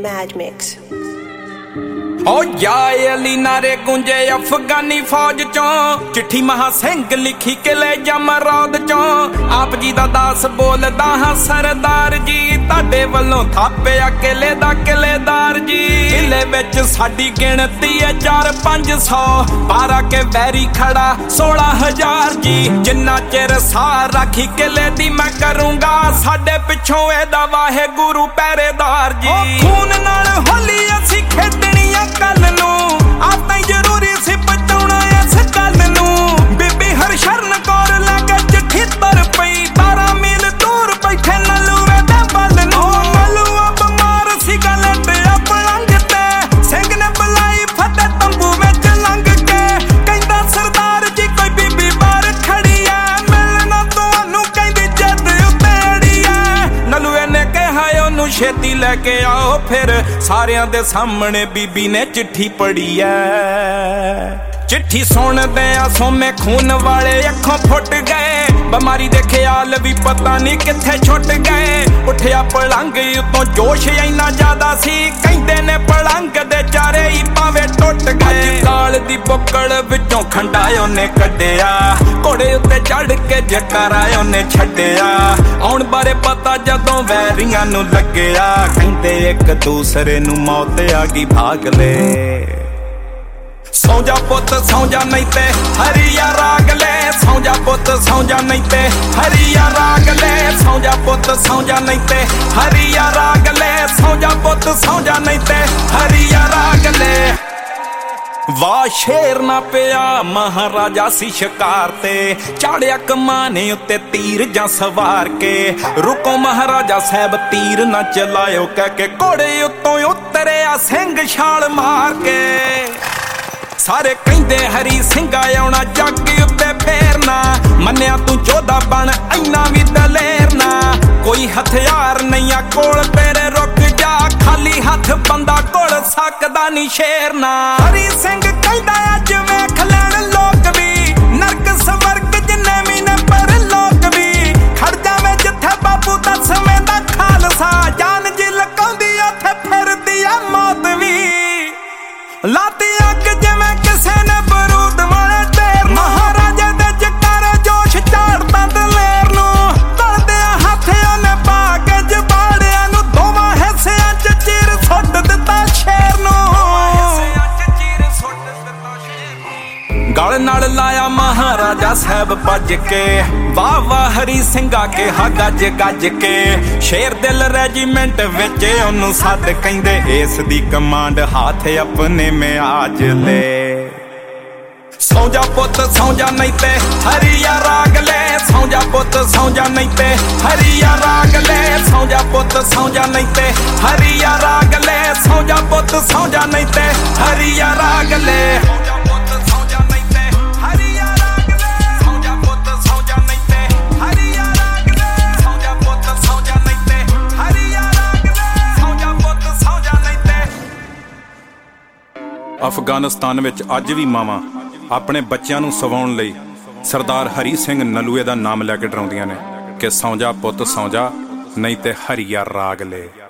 Mad Mix. ओ जाए अली नारे गुंजे अफगानी फौज चों चिट्ठी महा सिंह लिखी किले जमरौद चों आप जी दा दास बोलदा हां सरदार जी ताडे वल्लों थापिया किले दा किलेदार जी किले विच साडी गिणती है 4-500 पारा के वैरी खड़ा 16,000 जी जिन्ना चिर साह राखी किले दी मैं करूंगा साडे पिछों एदा वाहे गुरु पहरेदार जी खून नाल होली असी खेडनी कल नू आता जरूरी सी बचाउणा इस गल नू बीबी हरशरण कौर लगे चिट्ठी तर पई 12 मील दूर बैठे नलूए दे बल नू नलूआ बमार सी गल ते पलंग ते सिंह ने बुलाई फतेह तंबू विच लंघ के कहंदा सरदार जी कोई बीबी बाहर खड़ी है मिलना तुहानू कहंदी जद उत्ते अड़ी है नलूए ने कहा ओनू छेती लेके आओ फिर सारियां दे सामने बीबी ने चिट्ठी पढ़ी है चिट्ठी सुन दे सोमे खून वाले अखों फुट गए बीमारी दे ख्याल भी पता नहीं किथे छुट गए उठिया पलंग उतों जोश इन्ना ज्यादा सी कहंदे ने पलंग दे चारे ही पावे टुट गए काल दी बुक्कड़ विचों खंडा ओने कड्डिया घोड़े उत्ते चढ़ के जकारा ओने छड्डिया आउण बारे पता जदों वैरियां नूं लग्गिया कहंदे एक दूसरे नूं मौत आ गई भाग ले सौजा पुत सौजा नहीं ते हरिया राग ले सौजा पुत सौजा नहीं ते हरिया राग ले सौजा पुत सौजा नहीं ते हरिया राग ले सौजा पुत सौजा नहीं ते हरिया राग ले वाह शेर ना पिया महाराजा सी शिकार ते चाड़िया कमाने उत्ते तीर जा सवार के रुको महाराजा साहब तीर ना चलायो कह के घोड़े उत्तों उतरे आ सिंह छाल मार के सारे कहंदे हरी सिंह आउणा जग उत्ते फेरना मन्निया तू चौधा बन इन्ना भी दलेर ना कोई हथियार नहीं आ कोल तेरे रुक जा खाली हथ बंदा कोल सकदा नहीं शेरना हरी सिंह कहंदा अज वेख लैण लोक भी नरक स्वर्ग जिन्ने भी ने पर लोक भी खड़ जावे जिथे बाबू दसवें दा खालसा जान जी लकाउंदी उत्थे फिरदी आ मौत भी लाती अग जिवें किसे ने बरूद वाले ढेर महाराजे दे जकारे जोश झाड़दा दलेर नूं तलदे हथ ओने पा के जबाड़ियां नूं दोवां हिस्सियां च चीर सुੱਟ दिता शेर नूं गल नाल लाया महाराजा साहब भज के वाह वाह हरी सिंघा के हा गज गज के शेर दिल रेजिमेंट विच ओनू सद कहंदे इस दी कमांड हाथ अपने में आज ले सौजा पुत सौजा नहीं ते हरिया राग ले सौजा पुत सौजा नहीं ते हरिया राग ले सौजा पुत सौजा नहीं ते हरिया राग ले सौजा पुत सौजा नहीं ते हरिया राग ले ਅਫਗਾਨਿਸਤਾਨ ਵਿੱਚ ਅੱਜ ਵੀ ਮਾਵਾਂ ਆਪਣੇ ਬੱਚਿਆਂ ਨੂੰ ਸਵਾਉਣ ਲਈ ਸਰਦਾਰ ਹਰੀ ਸਿੰਘ ਨਲੂਏ ਦਾ ਨਾਮ ਲੈ ਕੇ ਡਰਾਉਂਦੀਆਂ ਨੇ ਕਿ ਸੌਂ ਜਾ ਪੁੱਤ ਸੌਂ ਜਾ ਨਹੀਂ ਤੇ ਹਰੀਆ ਰਾਗ ਲੈ।